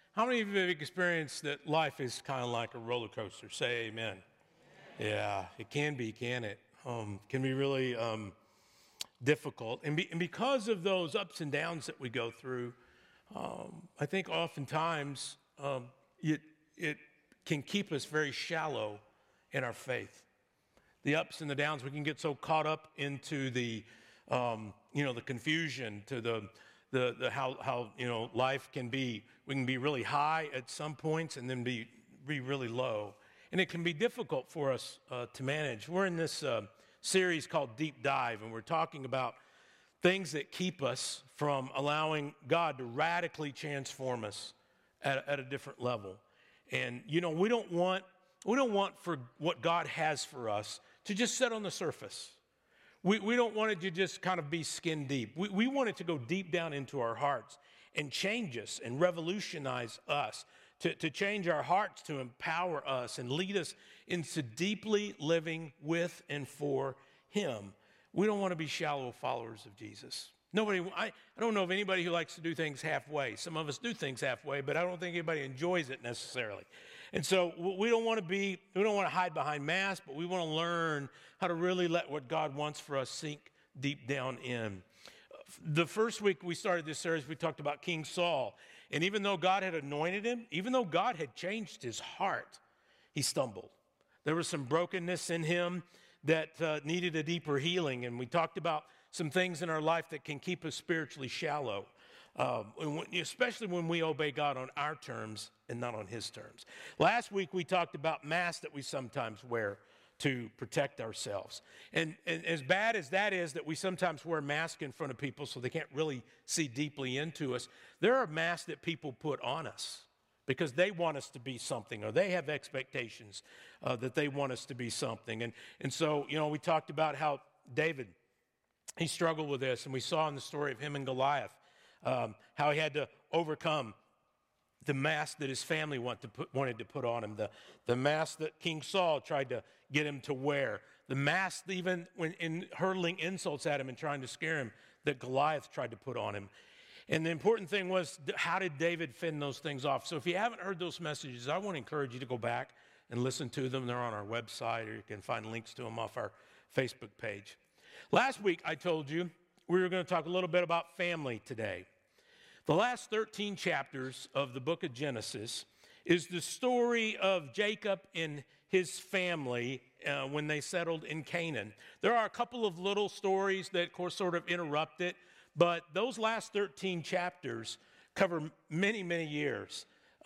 How many of you have experienced that life is kind of like a roller coaster? Say amen. Yeah, it can be, can it? Can be really difficult. And because of those ups and downs that we go through, I think oftentimes it can keep us very shallow in our faith. The ups and the downs, we can get so caught up into the confusion, to the how life can be. We can be really high at some points and then be really low, and it can be difficult for us to manage. We're in this series called Deep Dive, and we're talking about things that keep us from allowing God to radically transform us at a different level. And we don't want for what God has for us to just sit on the surface. We don't want it to just kind of be skin deep. We want it to go deep down into our hearts and change us and revolutionize us, to change our hearts, to empower us and lead us into deeply living with and for Him. We don't want to be shallow followers of Jesus. I don't know of anybody who likes to do things halfway. Some of us do things halfway, but I don't think anybody enjoys it necessarily. And so we don't want to hide behind masks, but we want to learn how to really let what God wants for us sink deep down in. The first week we started this series, we talked about King Saul. And even though God had anointed him, even though God had changed his heart, he stumbled. There was some brokenness in him that needed a deeper healing. And we talked about some things in our life that can keep us spiritually shallow, especially when we obey God on our terms and not on His terms. Last week, we talked about masks that we sometimes wear to protect ourselves. And as bad as that is, that we sometimes wear masks in front of people so they can't really see deeply into us, there are masks that people put on us because they want us to be something, or they have expectations that they want us to be something. And so, we talked about how David, he struggled with this, and we saw in the story of him and Goliath how he had to overcome the mask that his family wanted to put on him, the mask that King Saul tried to get him to wear, the mask even when in hurling insults at him and trying to scare him that Goliath tried to put on him. And the important thing was, how did David fend those things off? So if you haven't heard those messages, I want to encourage you to go back and listen to them. They're on our website, or you can find links to them off our Facebook page. Last week, I told you we were going to talk a little bit about family today. The last 13 chapters of the book of Genesis is the story of Jacob and his family when they settled in Canaan. There are a couple of little stories that, of course, sort of interrupt it, but those last 13 chapters cover many, many years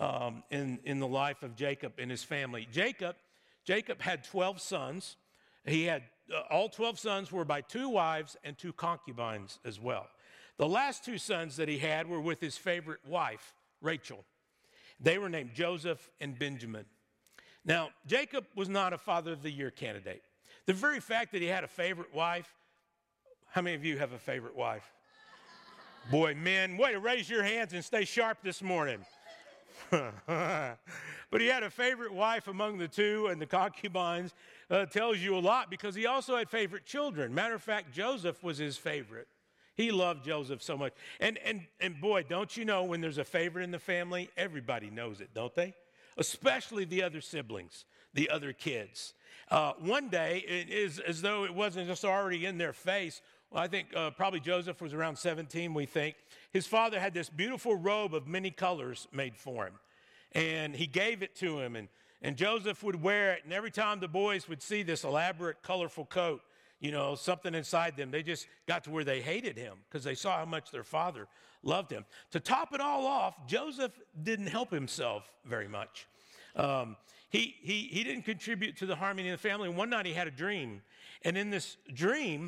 in the life of Jacob and his family. Jacob had 12 sons. He had all 12 sons were by 2 wives and 2 concubines as well. The last 2 sons that he had were with his favorite wife, Rachel. They were named Joseph and Benjamin. Now, Jacob was not a Father of the Year candidate. The very fact that he had a favorite wife, how many of you have a favorite wife? Boy, men, way to raise your hands and stay sharp this morning. But he had a favorite wife among the 2, and the concubines tells you a lot because he also had favorite children. Matter of fact, Joseph was his favorite. He loved Joseph so much. And boy, don't you know when there's a favorite in the family, everybody knows it, don't they? Especially the other siblings, the other kids. One day, it is as though it wasn't just already in their face. Well, I think probably Joseph was around 17, we think. His father had this beautiful robe of many colors made for him. And he gave it to him, and Joseph would wear it. And every time the boys would see this elaborate, colorful coat, something inside them, they just got to where they hated him because they saw how much their father loved him. To top it all off, Joseph didn't help himself very much. He didn't contribute to the harmony of the family. One night he had a dream, and in this dream,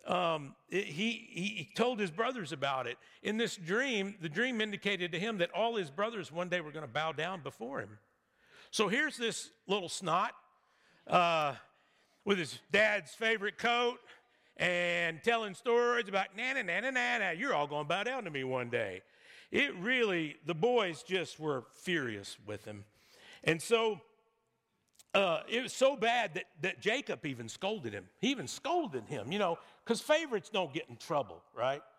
he told his brothers about it. In this dream, the dream indicated to him that all his brothers one day were going to bow down before him. So here's this little snot with his dad's favorite coat and telling stories about, na, you're all going to bow down to me one day. The boys just were furious with him. And so it was so bad that Jacob even scolded him. He even scolded him, because favorites don't get in trouble, right?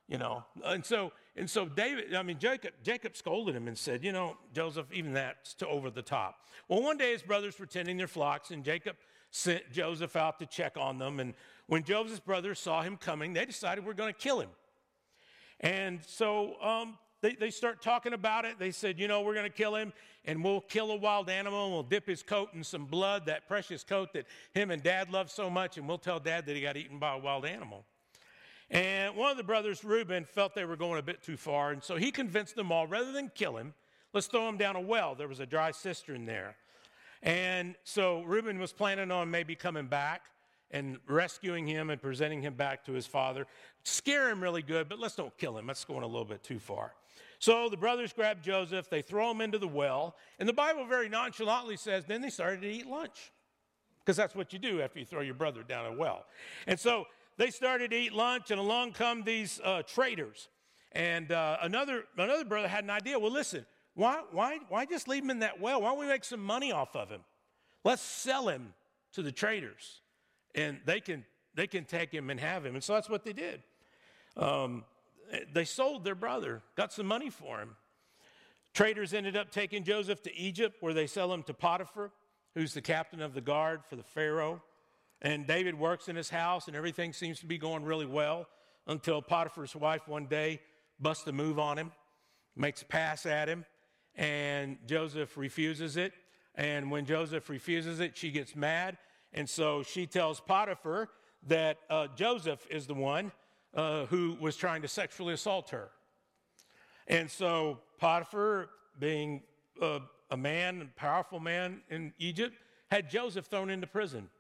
Jacob scolded him and said, Joseph, even that's too over the top. Well, one day his brothers were tending their flocks, and Jacob sent Joseph out to check on them. And when Joseph's brothers saw him coming, they decided we're going to kill him. And so they start talking about it. They said, we're going to kill him, and we'll kill a wild animal, and we'll dip his coat in some blood, that precious coat that him and Dad loved so much, and we'll tell Dad that he got eaten by a wild animal. And one of the brothers, Reuben, felt they were going a bit too far, and so he convinced them all, rather than kill him, let's throw him down a well. There was a dry cistern there. And so Reuben was planning on maybe coming back and rescuing him and presenting him back to his father. Scare him really good, but let's don't kill him. That's going a little bit too far. So the brothers grab Joseph. They throw him into the well. And the Bible very nonchalantly says, then they started to eat lunch. Because that's what you do after you throw your brother down a well. And so they started to eat lunch, and along come these traders. And another brother had an idea. Well, listen, why just leave him in that well? Why don't we make some money off of him? Let's sell him to the traders, and they can take him and have him. And so that's what they did. They sold their brother, got some money for him. Traders ended up taking Joseph to Egypt, where they sell him to Potiphar, who's the captain of the guard for the Pharaoh. And David works in his house, and everything seems to be going really well until Potiphar's wife one day busts a move on him, makes a pass at him, and Joseph refuses it. And when Joseph refuses it, she gets mad. And so she tells Potiphar that Joseph is the one who was trying to sexually assault her. And so Potiphar, being a man, a powerful man in Egypt, had Joseph thrown into prison.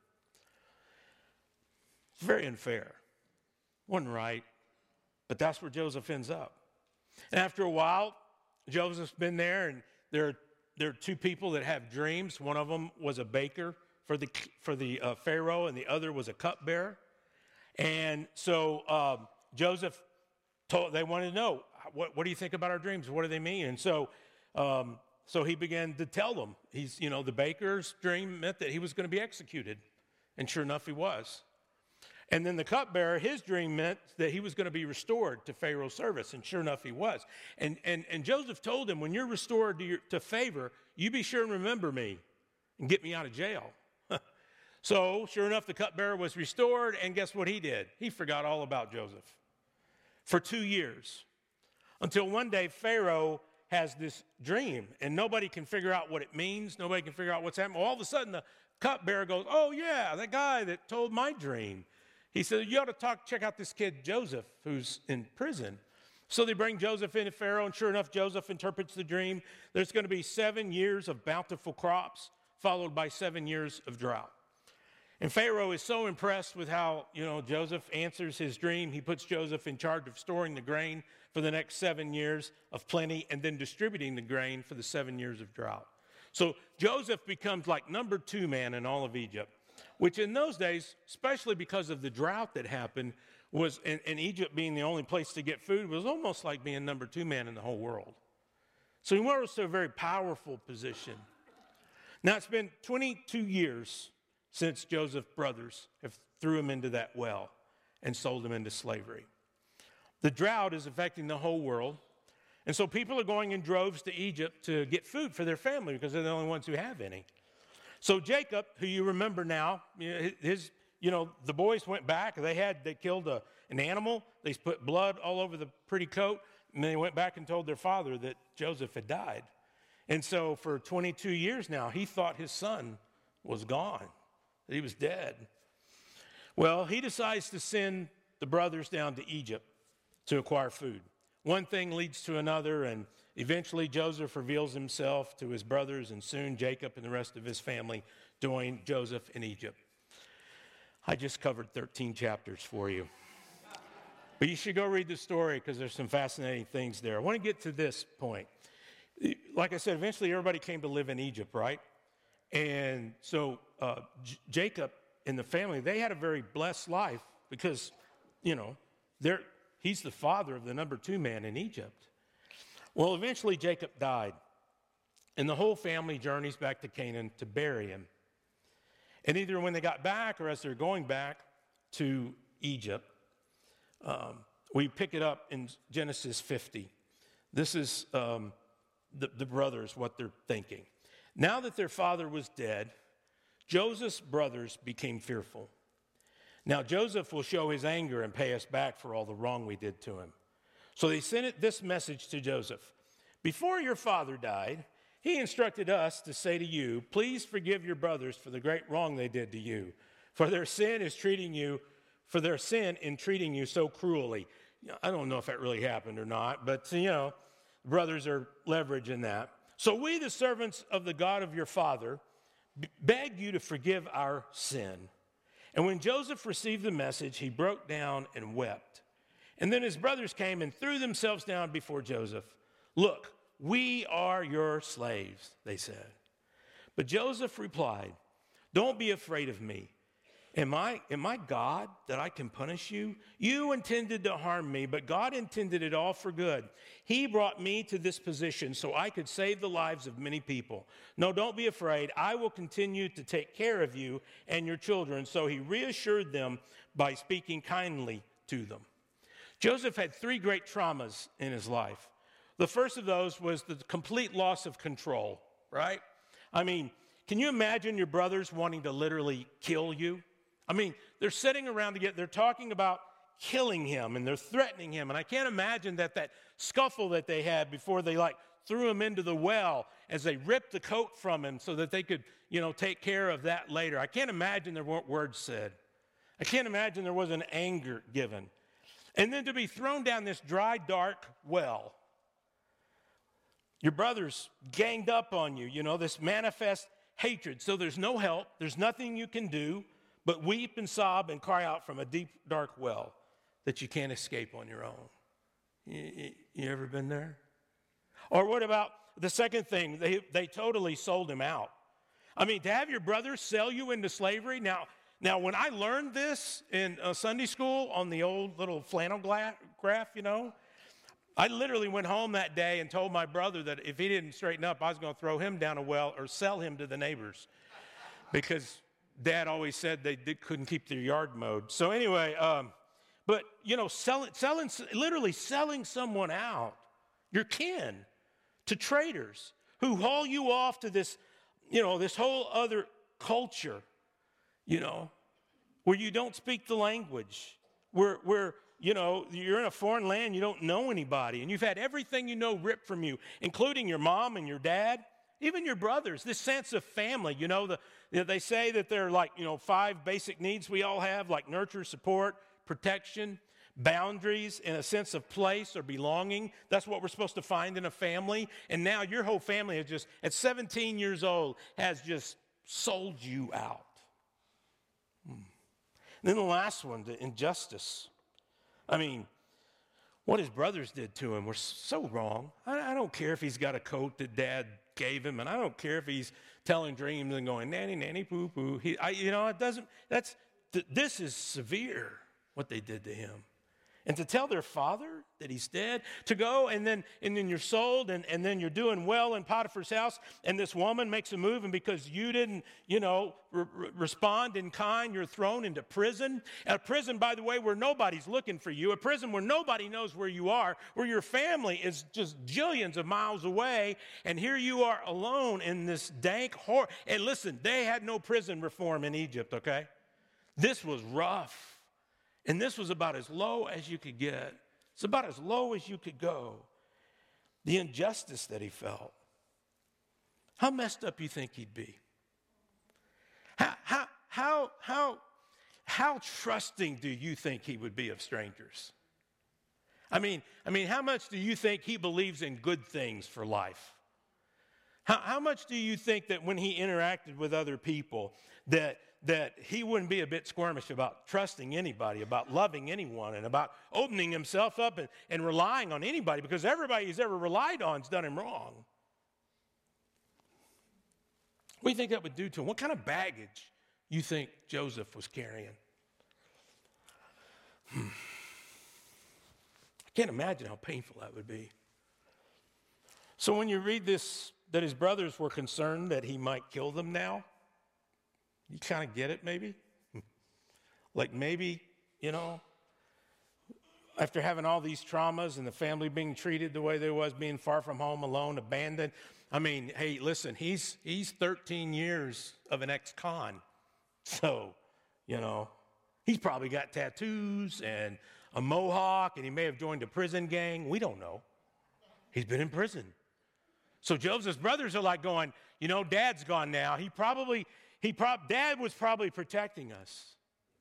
It's very unfair. Wasn't right, but that's where Joseph ends up. And after a while, Joseph's been there, and there are two people that have dreams. One of them was a baker for the Pharaoh, and the other was a cupbearer. And so Joseph they wanted to know, what do you think about our dreams? What do they mean? And so he began to tell them. The baker's dream meant that he was going to be executed, and sure enough, he was. And then the cupbearer, his dream meant that he was going to be restored to Pharaoh's service, and sure enough, he was. And Joseph told him, when you're restored to favor, you be sure and remember me and get me out of jail. So, sure enough, the cupbearer was restored, and guess what he did? He forgot all about Joseph for 2 years, until one day Pharaoh has this dream, and nobody can figure out what it means. Nobody can figure out what's happening. All of a sudden, the cupbearer goes, oh, yeah, that guy that told my dream. He said, you ought to check out this kid, Joseph, who's in prison. So they bring Joseph into Pharaoh, and sure enough, Joseph interprets the dream. There's going to be 7 years of bountiful crops, followed by 7 years of drought. And Pharaoh is so impressed with how, Joseph answers his dream. He puts Joseph in charge of storing the grain for the next 7 years of plenty, and then distributing the grain for the 7 years of drought. So Joseph becomes like number 2 man in all of Egypt, which in those days, especially because of the drought that happened, was in Egypt being the only place to get food, was almost like being number 2 man in the whole world. So he rose to a very powerful position. Now, it's been 22 years since Joseph's brothers have threw him into that well and sold him into slavery. The drought is affecting the whole world, and so people are going in droves to Egypt to get food for their family because they're the only ones who have any. So Jacob, who you remember now, the boys went back. They killed an animal. They put blood all over the pretty coat, and they went back and told their father that Joseph had died. And so for 22 years now, he thought his son was gone, that he was dead. Well, he decides to send the brothers down to Egypt to acquire food. One thing leads to another, and eventually Joseph reveals himself to his brothers, and soon Jacob and the rest of his family join Joseph in Egypt. I just covered 13 chapters for you. But you should go read the story because there's some fascinating things there. I want to get to this point. Like I said, eventually everybody came to live in Egypt, right? And so Jacob and the family, they had a very blessed life because, he's the father of the number 2 man in Egypt. Well, eventually Jacob died, and the whole family journeys back to Canaan to bury him. And either when they got back or as they're going back to Egypt, We pick it up in Genesis 50. This is the brothers, what they're thinking. Now that their father was dead, Joseph's brothers became fearful. Now Joseph will show his anger and pay us back for all the wrong we did to him. So they sent this message to Joseph. Before your father died, he instructed us to say to you, please forgive your brothers for the great wrong they did to you, for their sin in treating you so cruelly. I don't know if that really happened or not, but brothers are leveraging that. So we, the servants of the God of your father, beg you to forgive our sin. And when Joseph received the message, he broke down and wept. And then his brothers came and threw themselves down before Joseph. Look, we are your slaves, they said. But Joseph replied, don't be afraid of me. Am I God that I can punish you? You intended to harm me, but God intended it all for good. He brought me to this position so I could save the lives of many people. No, don't be afraid. I will continue to take care of you and your children. So he reassured them by speaking kindly to them. Joseph had 3 great traumas in his life. The first of those was the complete loss of control, right? I mean, can you imagine your brothers wanting to literally kill you? I mean, they're sitting around together, they're talking about killing him, and they're threatening him. And I can't imagine that scuffle that they had before they threw him into the well as they ripped the coat from him so that they could, take care of that later. I can't imagine there weren't words said. I can't imagine there wasn't anger given. And then to be thrown down this dry, dark well. Your brothers ganged up on you, this manifest hatred. So there's no help. There's nothing you can do but weep and sob and cry out from a deep, dark well that you can't escape on your own. You ever been there? Or what about the second thing? They totally sold him out. I mean, to have your brothers sell you into slavery. Now, when I learned this in Sunday school on the old little flannel graph, I literally went home that day and told my brother that if he didn't straighten up, I was going to throw him down a well or sell him to the neighbors. Because Dad always said they couldn't keep their yard mowed. So anyway, but, literally selling someone out, your kin, to traders who haul you off to this, this whole other culture, where you don't speak the language, where you're in a foreign land, you don't know anybody, and you've had everything ripped from you, including your mom and your dad, even your brothers, this sense of family. They say that there are 5 basic needs we all have, like nurture, support, protection, boundaries, and a sense of place or belonging. That's what we're supposed to find in a family. And now your whole family has just, at 17 years old, has just sold you out. And then the last one, the injustice. I mean, what his brothers did to him was so wrong. I don't care if he's got a coat that Dad gave him, and I don't care if he's telling dreams and going, nanny, nanny, poo, poo. This is severe, what they did to him. And to tell their father that he's dead, to go and then you're sold and then you're doing well in Potiphar's house, and this woman makes a move, and because you didn't, respond in kind, you're thrown into prison. A prison, by the way, where nobody's looking for you. A prison where nobody knows where you are, where your family is just jillions of miles away, and here you are alone in this dank horror. And listen, they had no prison reform in Egypt, okay? This was rough. And this was about as low as you could get. It's about as low as you could go. The injustice that he felt. How messed up you think he'd be? How trusting do you think he would be of strangers? I mean, how much do you think he believes in good things for life? How much do you think that when he interacted with other people that he wouldn't be a bit squirmish about trusting anybody, about loving anyone, and about opening himself up and relying on anybody, because everybody he's ever relied on has done him wrong? What do you think that would do to him? What kind of baggage you think Joseph was carrying? I can't imagine how painful that would be. So when you read this, that his brothers were concerned that he might kill them now, you kind of get it maybe? Like maybe, after having all these traumas and the family being treated the way they was, being far from home, alone, abandoned. I mean, hey, listen, he's 13 years of an ex-con. So, he's probably got tattoos and a mohawk, and he may have joined a prison gang. We don't know. He's been in prison. So Joseph's brothers are like going, Dad's gone now. Dad was probably protecting us.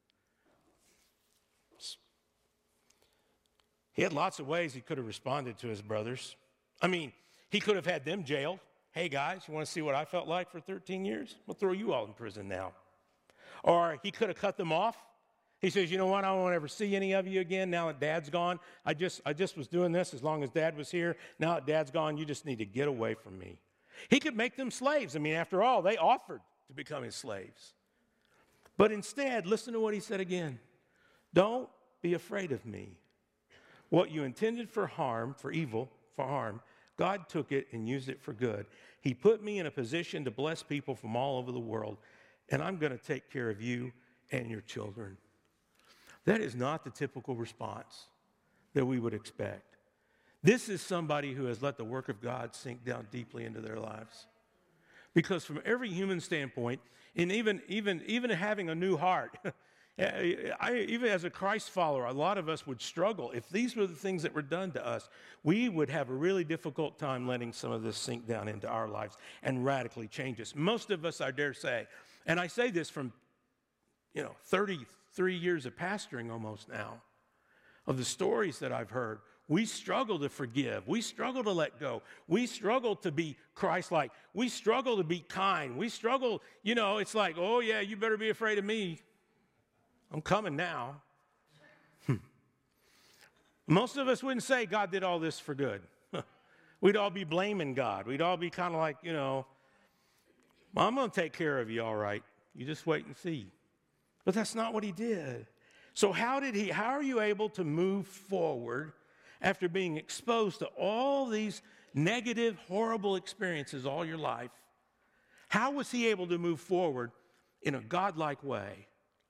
He had lots of ways he could have responded to his brothers. I mean, he could have had them jailed. Hey, guys, you want to see what I felt like for 13 years? We'll throw you all in prison now. Or he could have cut them off. He says, you know what? I won't ever see any of you again now that Dad's gone. I just was doing this as long as Dad was here. Now that Dad's gone, you just need to get away from me. He could make them slaves. I mean, after all, they offered to become his slaves. But instead, listen to what he said again. Don't be afraid of me. What you intended for harm, for evil, for harm, God took it and used it for good. He put me in a position to bless people from all over the world, and I'm going to take care of you and your children. That is not the typical response that we would expect. This is somebody who has let the work of God sink down deeply into their lives. Because from every human standpoint, and even having a new heart, even as a Christ follower, a lot of us would struggle. If these were the things that were done to us, we would have a really difficult time letting some of this sink down into our lives and radically change us. Most of us, I dare say, and I say this from 33 years of pastoring almost now, of the stories that I've heard, we struggle to forgive. We struggle to let go. We struggle to be Christ-like. We struggle to be kind. We struggle, it's like, oh yeah, you better be afraid of me. I'm coming now. Most of us wouldn't say God did all this for good. We'd all be blaming God. We'd all be kind of like, well, I'm going to take care of you all right. You just wait and see. But that's not what he did. So how are you able to move forward after being exposed to all these negative, horrible experiences all your life? How was he able to move forward in a godlike way?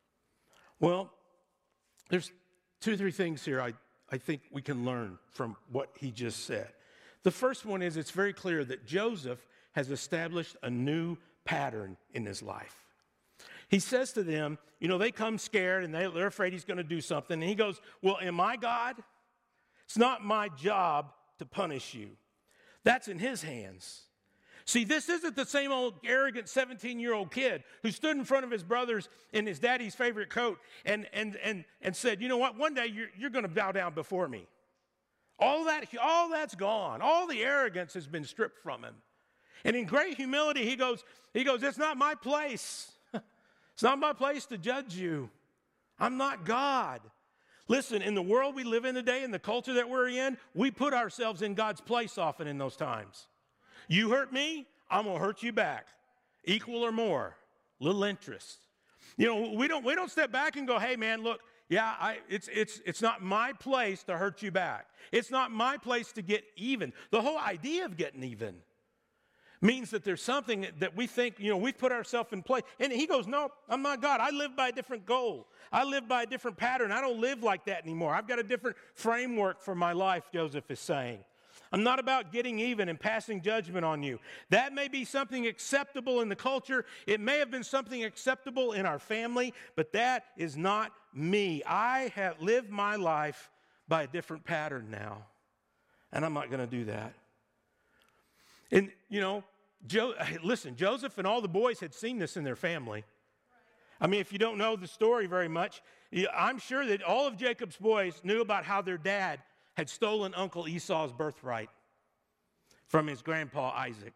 Well, there's 2 or 3 things here I think we can learn from what he just said. The first one is it's very clear that Joseph has established a new pattern in his life. He says to them, they come scared and they're afraid he's going to do something. And he goes, well, am I God? It's not my job to punish you. That's in his hands. See, this isn't the same old arrogant 17-year-old kid who stood in front of his brothers in his daddy's favorite coat and said, you know what, one day you're going to bow down before me. All that's gone. All the arrogance has been stripped from him. And in great humility, he goes, it's not my place. It's not my place to judge you. I'm not God. Listen, in the world we live in today, in the culture that we're in, we put ourselves in God's place often in those times. You hurt me, I'm going to hurt you back. Equal or more. Little interest. We don't step back and go, hey man, look, it's not my place to hurt you back. It's not my place to get even. The whole idea of getting even means that there's something that we think, we've put ourselves in place. And he goes, no, I'm not God. I live by a different goal. I live by a different pattern. I don't live like that anymore. I've got a different framework for my life, Joseph is saying. I'm not about getting even and passing judgment on you. That may be something acceptable in the culture. It may have been something acceptable in our family, but that is not me. I have lived my life by a different pattern now, and I'm not going to do that. And, listen, Joseph and all the boys had seen this in their family. I mean, if you don't know the story very much, I'm sure that all of Jacob's boys knew about how their dad had stolen Uncle Esau's birthright from his grandpa Isaac.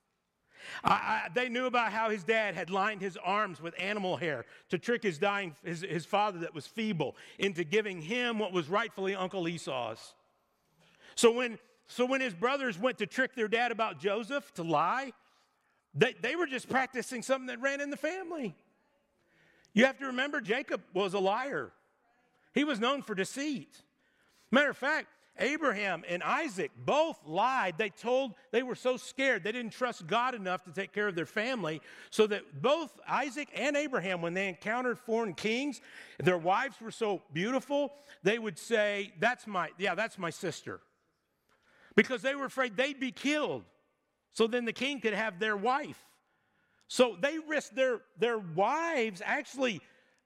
They knew about how his dad had lined his arms with animal hair to trick his father that was feeble into giving him what was rightfully Uncle Esau's. So when his brothers went to trick their dad about Joseph, to lie, they were just practicing something that ran in the family. You have to remember, Jacob was a liar. He was known for deceit. Matter of fact, Abraham and Isaac both lied. They were so scared. They didn't trust God enough to take care of their family, so that both Isaac and Abraham, when they encountered foreign kings, their wives were so beautiful, they would say, that's my sister. Because they were afraid they'd be killed. So then the king could have their wife. So they risked their wives actually,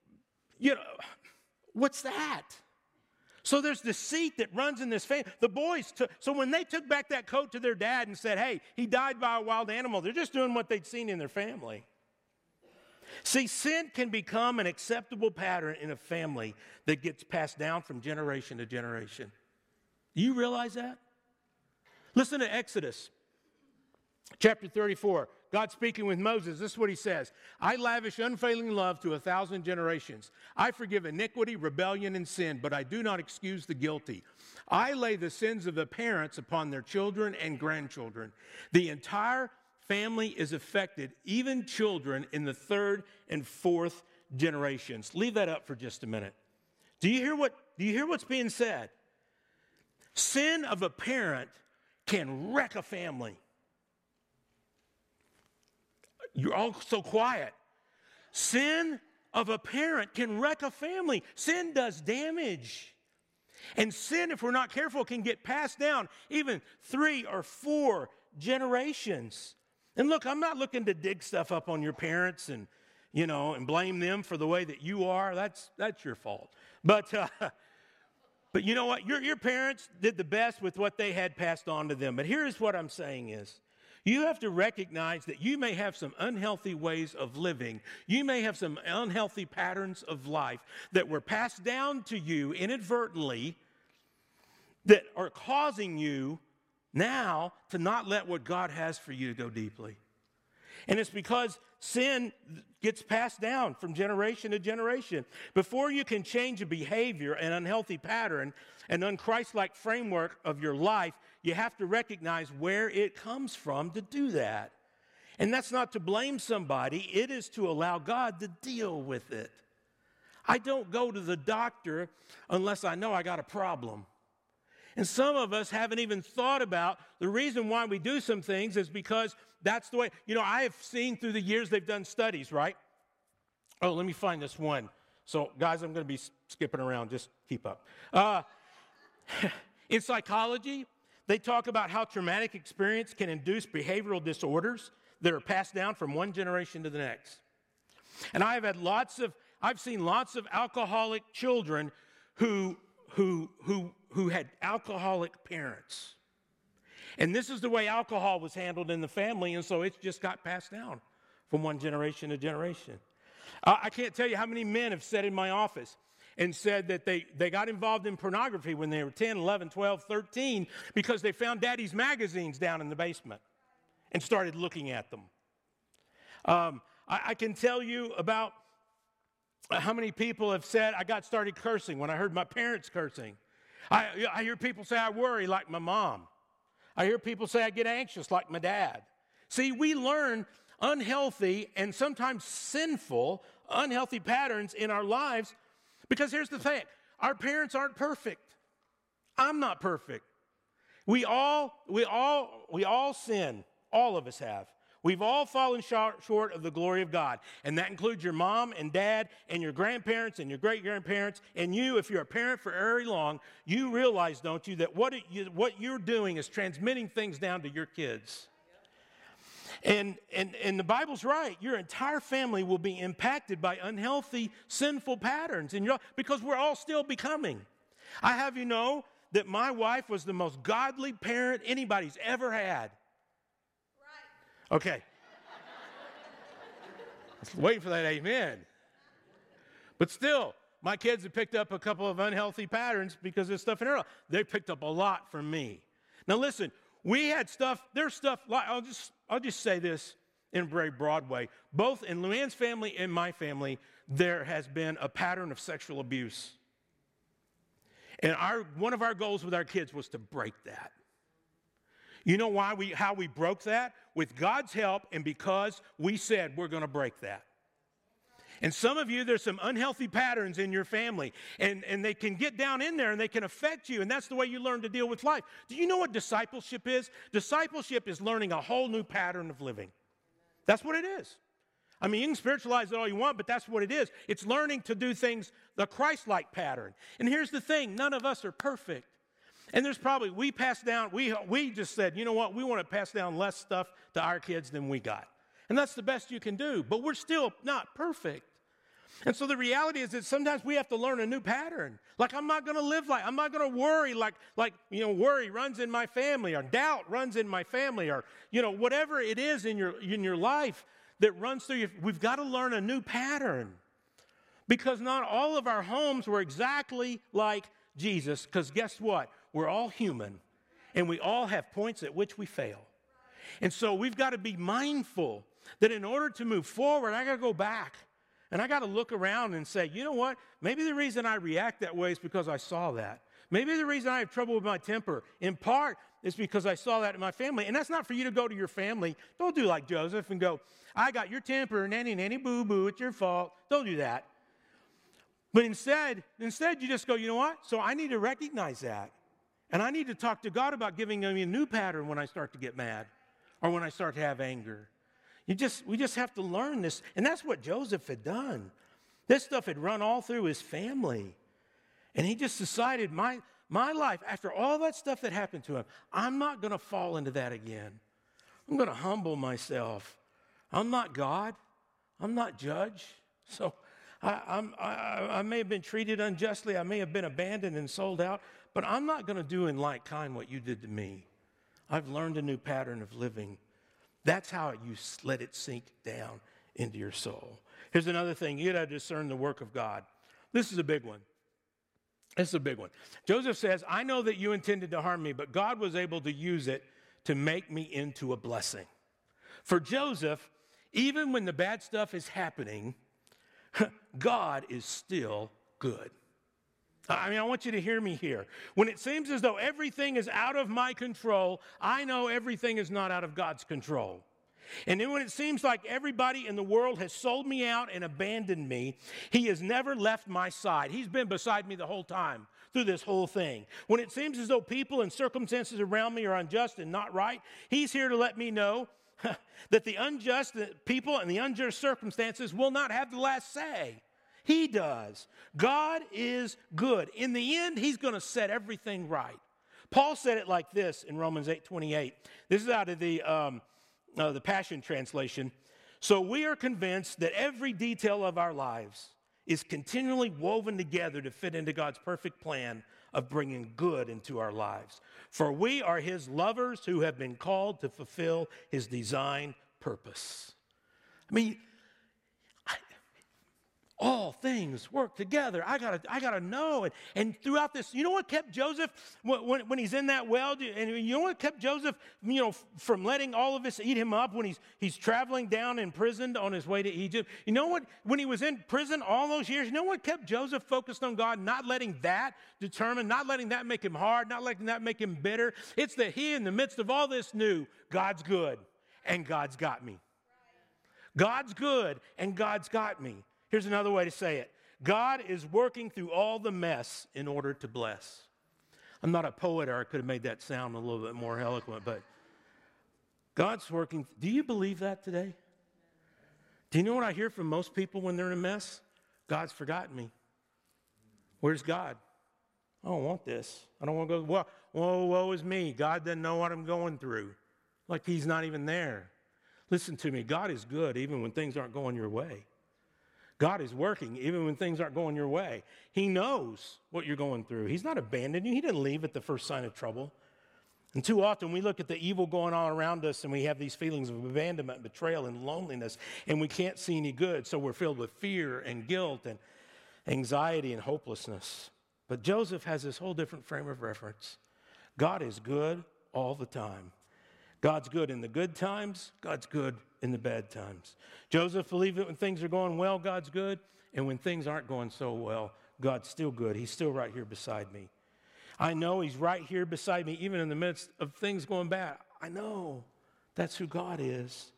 what's that? So there's deceit that runs in this family. The boys so when they took back that coat to their dad and said, hey, he died by a wild animal, they're just doing what they'd seen in their family. See, sin can become an acceptable pattern in a family that gets passed down from generation to generation. Do you realize that? Listen to Exodus chapter 34. God speaking with Moses, this is what he says. I lavish unfailing love to 1,000 generations. I forgive iniquity, rebellion, and sin, but I do not excuse the guilty. I lay the sins of the parents upon their children and grandchildren. The entire family is affected, even children in the third and fourth generations. Leave that up for just a minute. Do you hear what's being said? Sin of a parent can wreck a family. You're all so quiet. Sin of a parent can wreck a family. Sin does damage. And sin, if we're not careful, can get passed down even 3 or 4 generations. And look, I'm not looking to dig stuff up on your parents and blame them for the way that you are. That's your fault. But you know what? Your parents did the best with what they had passed on to them. But here's what I'm saying is, you have to recognize that you may have some unhealthy ways of living. You may have some unhealthy patterns of life that were passed down to you inadvertently that are causing you now to not let what God has for you to go deeply. And it's because sin gets passed down from generation to generation. Before you can change a behavior, an unhealthy pattern, an unchristlike framework of your life, you have to recognize where it comes from to do that. And that's not to blame somebody. It is to allow God to deal with it. I don't go to the doctor unless I know I got a problem. And some of us haven't even thought about the reason why we do some things is because that's the way. I have seen through the years they've done studies, right? Oh, let me find this one. So, guys, I'm going to be skipping around. Just keep up. In psychology, they talk about how traumatic experience can induce behavioral disorders that are passed down from one generation to the next. And I've seen lots of alcoholic children who had alcoholic parents. And this is the way alcohol was handled in the family, and so it's just got passed down from one generation to generation. I can't tell you how many men have sat in my office and said that they got involved in pornography when they were 10, 11, 12, 13 because they found daddy's magazines down in the basement and started looking at them. I can tell you about how many people have said, I got started cursing when I heard my parents cursing. I hear people say I worry like my mom. I hear people say I get anxious like my dad. See, we learn unhealthy and sometimes sinful, unhealthy patterns in our lives because here's the thing. Our parents aren't perfect. I'm not perfect. We all sin. All of us have. We've all fallen short of the glory of God. And that includes your mom and dad and your grandparents and your great-grandparents. And you, if you're a parent for very long, you realize, don't you, that what you're doing is transmitting things down to your kids. And the Bible's right. Your entire family will be impacted by unhealthy, sinful patterns because we're all still becoming. I have you know that my wife was the most godly parent anybody's ever had. Okay. I was waiting for that amen. But still, my kids have picked up a couple of unhealthy patterns because of stuff in their life. They picked up a lot from me. Now listen, we had stuff, there's stuff, I'll just say this in a very broad way. Both in Luann's family and my family, there has been a pattern of sexual abuse. And one of our goals with our kids was to break that. You know how we broke that? With God's help and because we said we're going to break that. And some of you, there's some unhealthy patterns in your family, and they can get down in there and they can affect you, and that's the way you learn to deal with life. Do you know what discipleship is? Discipleship is learning a whole new pattern of living. That's what it is. I mean, you can spiritualize it all you want, but that's what it is. It's learning to do things the Christ-like pattern. And here's the thing, none of us are perfect. And there's probably, we just said, you know what, we want to pass down less stuff to our kids than we got. And that's the best you can do, but we're still not perfect. And so the reality is that sometimes we have to learn a new pattern. Like, I'm not going to live I'm not going to worry like, worry runs in my family, or doubt runs in my family, or, whatever it is in your life that runs through you. We've got to learn a new pattern, because not all of our homes were exactly like Jesus, because guess what? We're all human, and we all have points at which we fail. And so we've got to be mindful that in order to move forward, I got to go back. And I got to look around and say, you know what? Maybe the reason I react that way is because I saw that. Maybe the reason I have trouble with my temper, in part, is because I saw that in my family. And that's not for you to go to your family. Don't do like Joseph and go, I got your temper, nanny, boo-boo, it's your fault. Don't do that. But instead, you just go, you know what? So I need to recognize that. And I need to talk to God about giving me a new pattern when I start to get mad or when I start to have anger. We just have to learn this. And that's what Joseph had done. This stuff had run all through his family. And he just decided, my life, after all that stuff that happened to him, I'm not going to fall into that again. I'm going to humble myself. I'm not God. I'm not judge. So I may have been treated unjustly. I may have been abandoned and sold out. But I'm not going to do in like kind what you did to me. I've learned a new pattern of living. That's how you let it sink down into your soul. Here's another thing. You got to discern the work of God. This is a big one. This is a big one. Joseph says, I know that you intended to harm me, but God was able to use it to make me into a blessing. For Joseph, even when the bad stuff is happening, God is still good. I want you to hear me here. When it seems as though everything is out of my control, I know everything is not out of God's control. And then when it seems like everybody in the world has sold me out and abandoned me, He has never left my side. He's been beside me the whole time through this whole thing. When it seems as though people and circumstances around me are unjust and not right, He's here to let me know that the unjust people and the unjust circumstances will not have the last say. He does. God is good. In the end, He's going to set everything right. Paul said it like this in Romans 8:28. This is out of the Passion Translation. So we are convinced that every detail of our lives is continually woven together to fit into God's perfect plan of bringing good into our lives. For we are His lovers who have been called to fulfill His designed purpose. All things work together. I gotta know. And throughout this, you know what kept Joseph when he's in that well? And you know what kept Joseph, from letting all of this eat him up when he's traveling down imprisoned on his way to Egypt? You know what? When he was in prison all those years, you know what kept Joseph focused on God? Not letting that determine, not letting that make him hard, not letting that make him bitter. It's that he, in the midst of all this, knew God's good and God's got me. God's good and God's got me. Here's another way to say it. God is working through all the mess in order to bless. I'm not a poet, or I could have made that sound a little bit more eloquent, but God's working. Do you believe that today? Do you know what I hear from most people when they're in a mess? God's forgotten me. Where's God? I don't want this. I don't want to go, woe is me. God doesn't know what I'm going through. Like He's not even there. Listen to me. God is good even when things aren't going your way. God is working even when things aren't going your way. He knows what you're going through. He's not abandoned you. He didn't leave at the first sign of trouble. And too often we look at the evil going on around us and we have these feelings of abandonment, betrayal, and loneliness, and we can't see any good. So we're filled with fear and guilt and anxiety and hopelessness. But Joseph has this whole different frame of reference. God is good all the time. God's good in the good times. God's good in the bad times. Joseph believed that when things are going well, God's good. And when things aren't going so well, God's still good. He's still right here beside me. I know He's right here beside me, even in the midst of things going bad. I know that's who God is.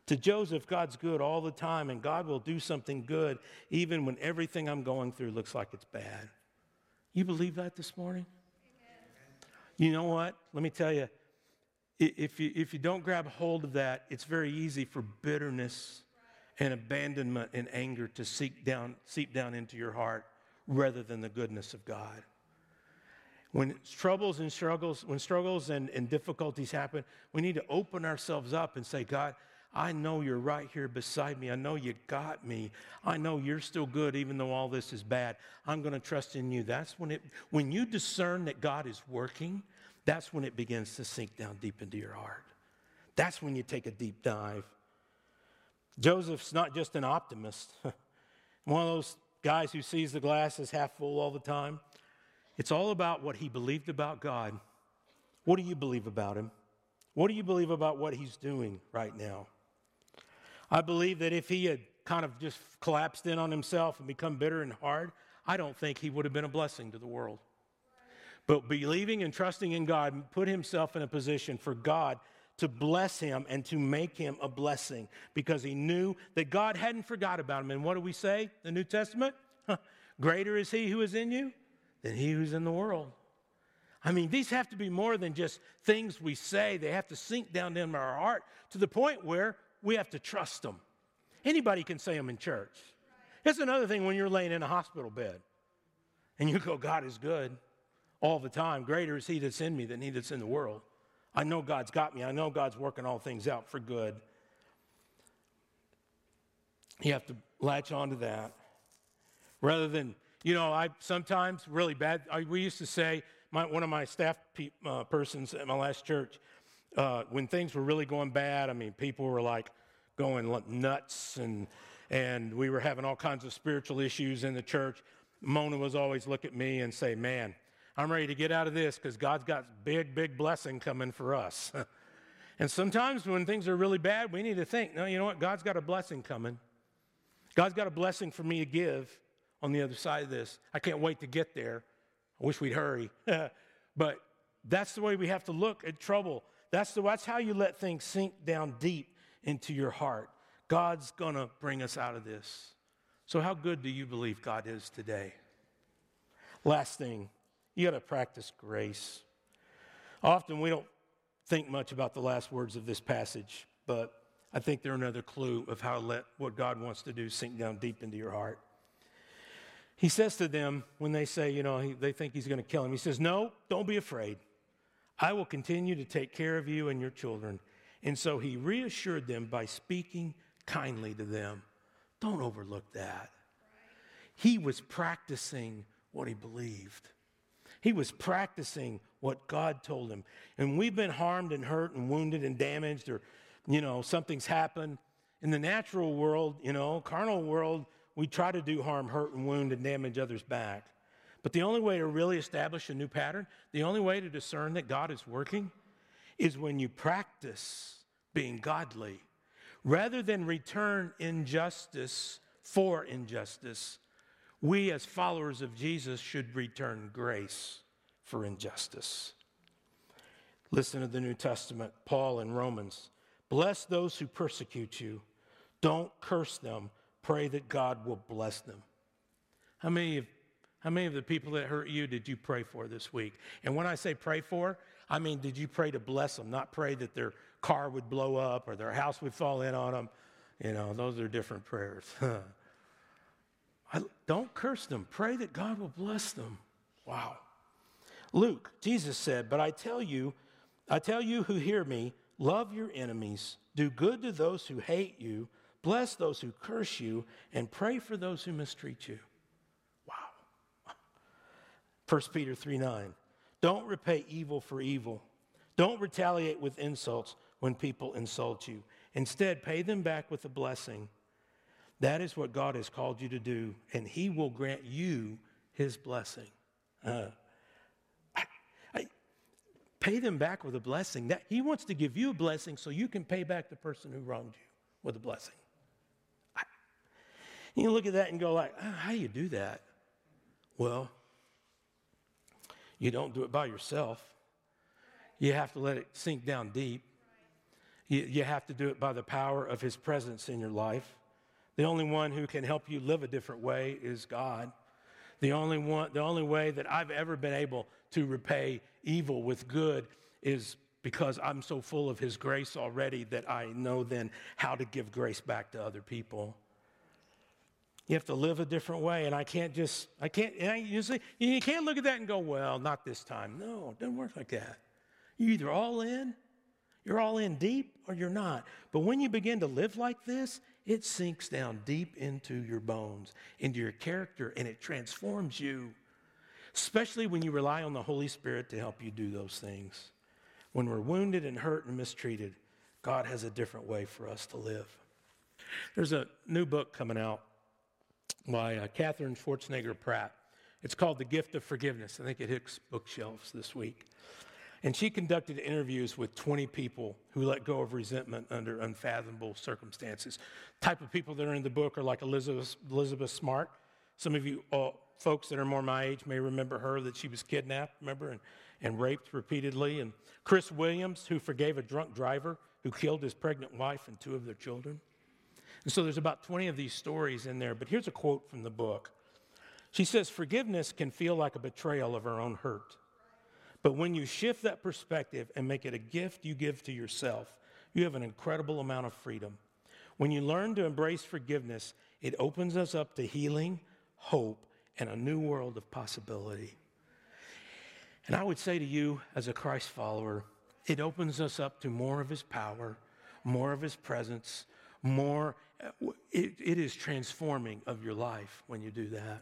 To Joseph, God's good all the time, and God will do something good even when everything I'm going through looks like it's bad. You believe that this morning? Amen. You know what? Let me tell you, if you don't grab hold of that, it's very easy for bitterness and abandonment and anger to seep down into your heart rather than the goodness of God. When struggles and difficulties happen, we need to open ourselves up and say, God, I know you're right here beside me. I know you got me. I know you're still good even though all this is bad. I'm going to trust in you. That's when you discern that God is working, that's when it begins to sink down deep into your heart. That's when you take a deep dive. Joseph's not just an optimist. One of those guys who sees the glass as half full all the time. It's all about what he believed about God. What do you believe about him? What do you believe about what he's doing right now? I believe that if he had kind of just collapsed in on himself and become bitter and hard, I don't think he would have been a blessing to the world. But believing and trusting in God put himself in a position for God to bless him and to make him a blessing because he knew that God hadn't forgot about him. And what do we say in the New Testament? Greater is he who is in you than he who's in the world. I mean, these have to be more than just things we say. They have to sink down into our heart to the point where we have to trust them. Anybody can say them in church. It's another thing when you're laying in a hospital bed and you go, God is good all the time. Greater is he that's in me than he that's in the world. I know God's got me. I know God's working all things out for good. You have to latch on to that. Rather than, I sometimes really bad. We used to say, one of my staff persons at my last church, when things were really going bad, I mean, people were like going nuts and we were having all kinds of spiritual issues in the church. Mona was always look at me and say, man, I'm ready to get out of this because God's got big, big blessing coming for us. And sometimes when things are really bad, we need to think, no, you know what? God's got a blessing coming. God's got a blessing for me to give on the other side of this. I can't wait to get there. I wish we'd hurry. But that's the way we have to look at trouble. That's how you let things sink down deep into your heart. God's going to bring us out of this. So how good do you believe God is today? Last thing, you got to practice grace. Often we don't think much about the last words of this passage, but I think they're another clue of how to let what God wants to do sink down deep into your heart. He says to them when they say, they think he's going to kill him, he says, no, don't be afraid. I will continue to take care of you and your children. And so he reassured them by speaking kindly to them. Don't overlook that. He was practicing what he believed. He was practicing what God told him. And we've been harmed and hurt and wounded and damaged or, something's happened. In the natural world, carnal world, we try to do harm, hurt, and wound and damage others back. But the only way to really establish a new pattern, the only way to discern that God is working is when you practice being godly. Rather than return injustice for injustice, we as followers of Jesus should return grace for injustice. Listen to the New Testament, Paul in Romans. Bless those who persecute you. Don't curse them. Pray that God will bless them. How many of the people that hurt you did you pray for this week? And when I say pray for, I mean, did you pray to bless them, not pray that their car would blow up or their house would fall in on them? Those are different prayers. Don't curse them. Pray that God will bless them. Wow. Luke, Jesus said, but I tell you who hear me, love your enemies, do good to those who hate you, bless those who curse you, and pray for those who mistreat you. Wow. 1 Peter 3:9. Don't repay evil for evil. Don't retaliate with insults when people insult you. Instead, pay them back with a blessing. That is what God has called you to do, and he will grant you his blessing. Pay them back with a blessing. That he wants to give you a blessing so you can pay back the person who wronged you with a blessing. You look at that and go like, how do you do that? Well, you don't do it by yourself. You have to let it sink down deep. You have to do it by the power of his presence in your life. The only one who can help you live a different way is God. The only way that I've ever been able to repay evil with good is because I'm so full of his grace already that I know then how to give grace back to other people. You have to live a different way, and you can't look at that and go, well, not this time. No, it doesn't work like that. You're either you're all in deep, or you're not. But when you begin to live like this, it sinks down deep into your bones, into your character, and it transforms you, especially when you rely on the Holy Spirit to help you do those things. When we're wounded and hurt and mistreated, God has a different way for us to live. There's a new book coming out by Catherine Schwarzenegger Pratt. It's called The Gift of Forgiveness. I think it hits bookshelves this week. And she conducted interviews with 20 people who let go of resentment under unfathomable circumstances. Type of people that are in the book are like Elizabeth Smart. Some of you folks that are more my age may remember her, that she was kidnapped, remember, and raped repeatedly. And Chris Williams, who forgave a drunk driver who killed his pregnant wife and 2 of their children. And so there's about 20 of these stories in there. But here's a quote from the book. She says, "Forgiveness can feel like a betrayal of our own hurt. But when you shift that perspective and make it a gift you give to yourself, you have an incredible amount of freedom. When you learn to embrace forgiveness, it opens us up to healing, hope, and a new world of possibility." And I would say to you, as a Christ follower, it opens us up to more of his power, more of his presence, more. It is transforming of your life when you do that.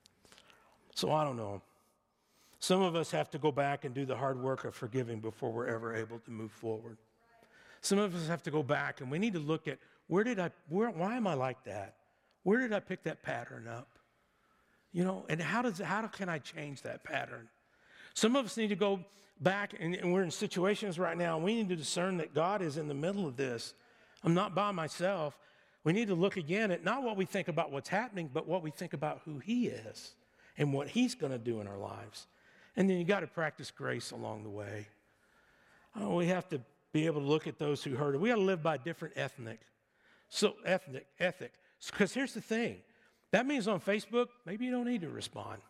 So I don't know. Some of us have to go back and do the hard work of forgiving before we're ever able to move forward. Some of us have to go back and we need to look at why am I like that? Where did I pick that pattern up? And how can I change that pattern? Some of us need to go back, and we're in situations right now, and we need to discern that God is in the middle of this. I'm not by myself. We need to look again at not what we think about what's happening, but what we think about who he is and what he's going to do in our lives. And then you got to practice grace along the way. We have to be able to look at those who hurt us. We got to live by a different ethic. Because here's the thing. That means on Facebook, maybe you don't need to respond.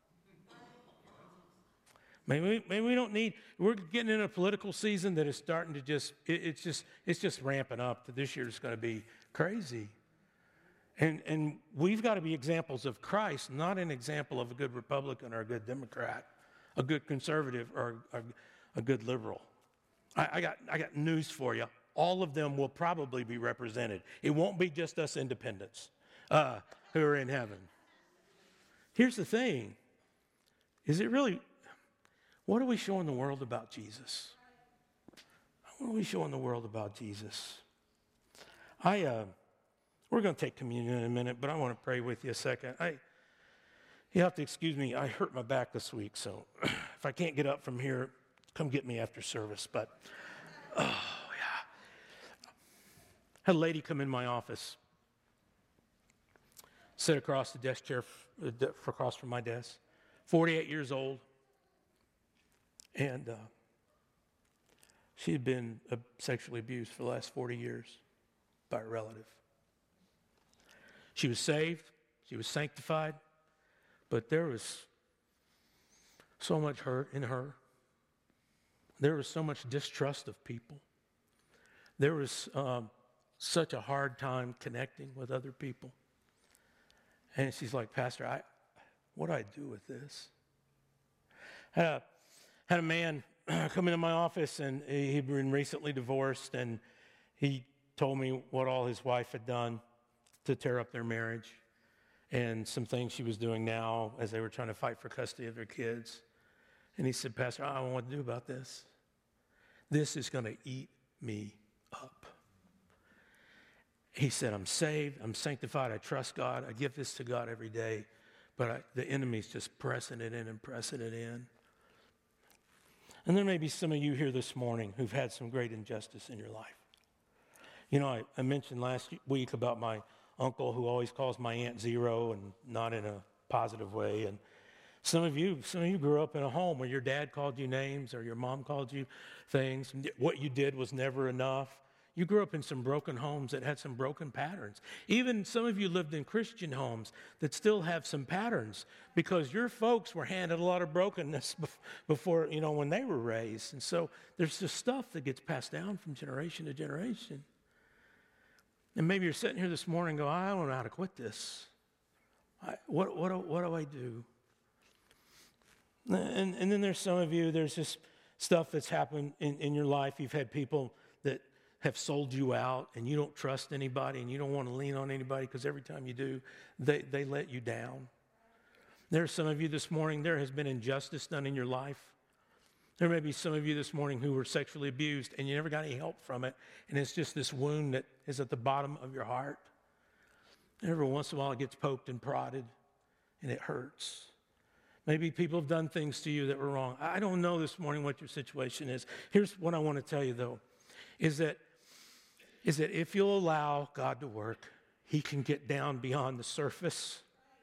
Maybe we don't need. We're getting in a political season that is starting to it's just ramping up. That this year is going to be crazy. And we've got to be examples of Christ, not an example of a good Republican or a good Democrat, a good conservative or a good liberal. I got news for you. All of them will probably be represented. It won't be just us independents who are in heaven. Here's the thing. Is it really, what are we showing the world about Jesus? What are we showing the world about Jesus? We're going to take communion in a minute, but I want to pray with you a second. You have to excuse me. I hurt my back this week, so if I can't get up from here, come get me after service. But, yeah. Had a lady come in my office, sit across the desk chair, across from my desk, 48 years old, and she had been sexually abused for the last 40 years by a relative. She was saved, she was sanctified, but there was so much hurt in her. There was so much distrust of people. There was such a hard time connecting with other people. And she's like, "Pastor, what do I do with this?" Had a man come into my office, and he'd been recently divorced, and he told me what all his wife had done to tear up their marriage and some things she was doing now as they were trying to fight for custody of their kids. And he said, "Pastor, I don't know what to do about this. This is going to eat me up." He said, "I'm saved, I'm sanctified, I trust God, I give this to God every day, but the enemy's just pressing it in and pressing it in." And there may be some of you here this morning who've had some great injustice in your life. I mentioned last week about my uncle who always calls my aunt Zero, and not in a positive way. And some of you grew up in a home where your dad called you names or your mom called you things. What you did was never enough. you grew up in some broken homes that had some broken patterns. Even some of you lived in Christian homes that still have some patterns because your folks were handed a lot of brokenness before, when they were raised. And so there's just stuff that gets passed down from generation to generation. And maybe you're sitting here this morning and go, I don't know how to quit this. What do I do? And then there's some of you, there's just stuff that's happened in your life. You've had people that have sold you out and you don't trust anybody and you don't want to lean on anybody because every time you do, they let you down. There are some of you this morning, there has been injustice done in your life. There may be some of you this morning who were sexually abused and you never got any help from it, and it's just this wound that is at the bottom of your heart. And every once in a while it gets poked and prodded and it hurts. Maybe people have done things to you that were wrong. I don't know this morning what your situation is. Here's what I want to tell you though, is that if you'll allow God to work, He can get down beyond the surface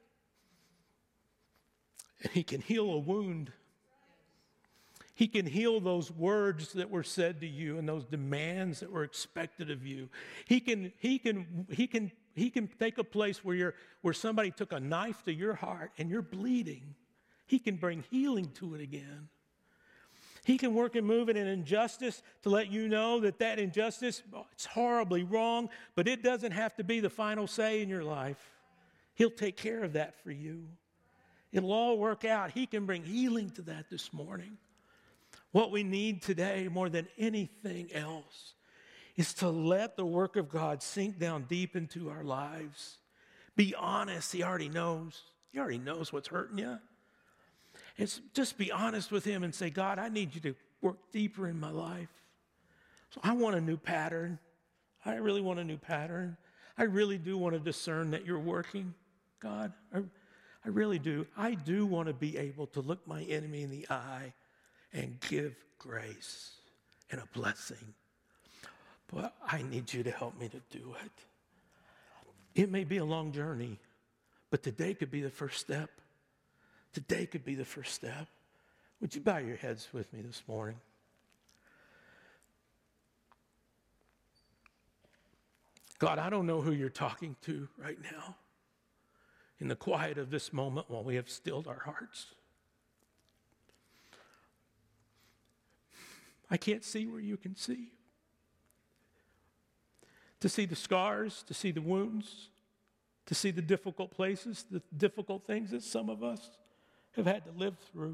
and He can heal a wound. He can heal those words that were said to you and those demands that were expected of you. He can take a place where somebody took a knife to your heart and you're bleeding. He can bring healing to it again. He can work and move in an injustice to let you know that injustice, it's horribly wrong, but it doesn't have to be the final say in your life. He'll take care of that for you. It'll all work out. He can bring healing to that this morning. What we need today more than anything else is to let the work of God sink down deep into our lives. Be honest. He already knows. He already knows what's hurting you. Just be honest with Him and say, God, I need you to work deeper in my life. So I want a new pattern. I really want a new pattern. I really do want to discern that you're working, God. I really do. I do want to be able to look my enemy in the eye and give grace and a blessing. But I need you to help me to do it. It may be a long journey, but today could be the first step. Today could be the first step. Would you bow your heads with me this morning? God, I don't know who you're talking to right now in the quiet of this moment while we have stilled our hearts. I can't see where you can see. To see the scars, to see the wounds, to see the difficult places, the difficult things that some of us have had to live through.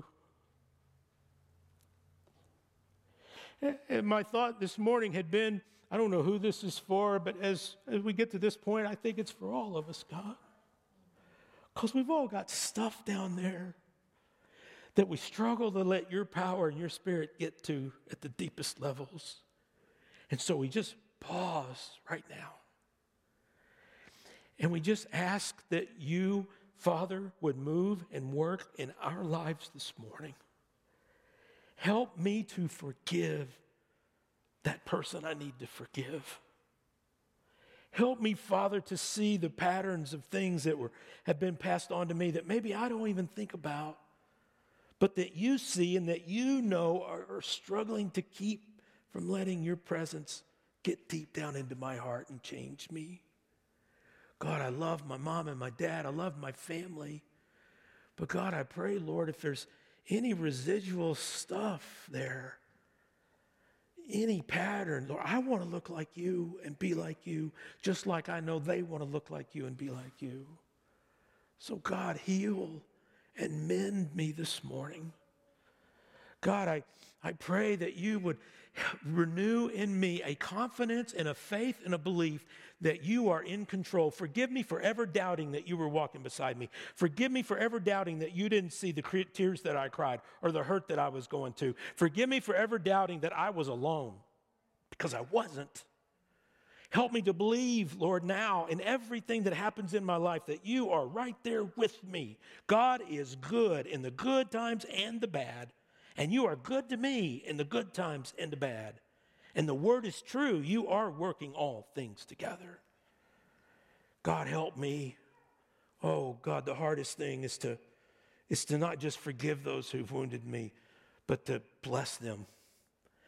And my thought this morning had been, I don't know who this is for, but as we get to this point, I think it's for all of us, God. Because we've all got stuff down there that we struggle to let your power and your Spirit get to at the deepest levels. And so we just pause right now. And we just ask that you, Father, would move and work in our lives this morning. Help me to forgive that person I need to forgive. Help me, Father, to see the patterns of things that have been passed on to me that maybe I don't even think about, but that you see and that you know are struggling to keep from letting your presence get deep down into my heart and change me. God, I love my mom and my dad. I love my family. But God, I pray, Lord, if there's any residual stuff there, any pattern, Lord, I want to look like you and be like you, just like I know they want to look like you and be like you. So God, heal and mend me this morning. God, I pray that you would renew in me a confidence and a faith and a belief that you are in control. Forgive me for ever doubting that you were walking beside me. Forgive me for ever doubting that you didn't see the tears that I cried or the hurt that I was going to. Forgive me for ever doubting that I was alone, because I wasn't. Help me to believe, Lord, now in everything that happens in my life that you are right there with me. God is good in the good times and the bad. And you are good to me in the good times and the bad. And the word is true. You are working all things together. God, help me. Oh, God, the hardest thing is to not just forgive those who've wounded me, but to bless them.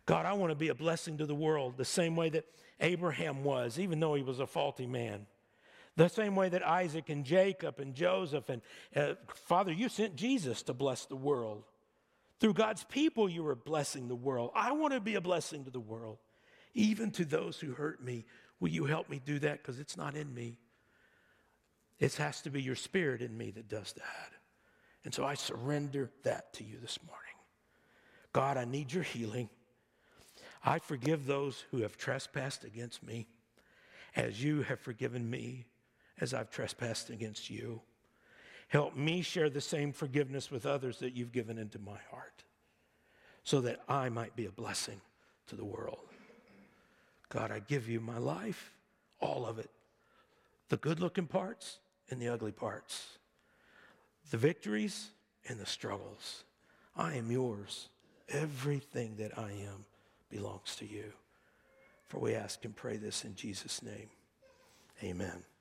God, I want to be a blessing to the world the same way that Abraham was, even though he was a faulty man. The same way that Isaac and Jacob and Joseph and Father, you sent Jesus to bless the world. Through God's people, you were blessing the world. I want to be a blessing to the world, even to those who hurt me. Will you help me do that? Because it's not in me. It has to be your Spirit in me that does that. And so I surrender that to you this morning. God, I need your healing. I forgive those who have trespassed against me as you have forgiven me as I've trespassed against you. Help me share the same forgiveness with others that you've given into my heart so that I might be a blessing to the world. God, I give you my life, all of it, the good-looking parts and the ugly parts, the victories and the struggles. I am yours. Everything that I am belongs to you. For we ask and pray this in Jesus' name. Amen.